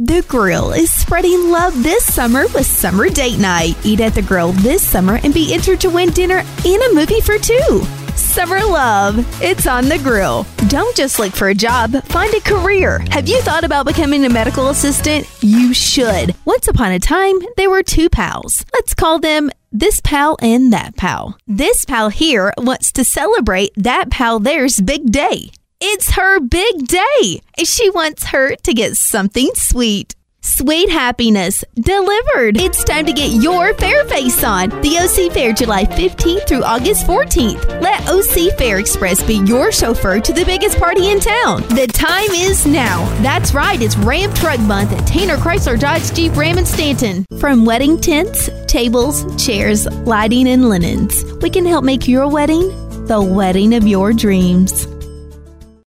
The Grill is spreading love this summer with Summer Date Night. Eat at the Grill this summer and be entered to win dinner and a movie for two. Summer love, it's on the Grill. Don't just look for a job, find a career. Have you thought about becoming a medical assistant? You should. Once upon a time, there were two pals. Let's call them this pal and that pal. This pal here wants to celebrate that pal there's big day. It's her big day. She wants her to get something sweet. Sweet happiness delivered. It's time to get your fair face on. The OC Fair, July 15th through August 14th. Let OC Fair Express be your chauffeur to the biggest party in town. The time is now. That's right, it's Ram Truck Month at Tanner Chrysler Dodge Jeep Ram in Stanton. From wedding tents, tables, chairs, lighting, and linens, we can help make your wedding the wedding of your dreams.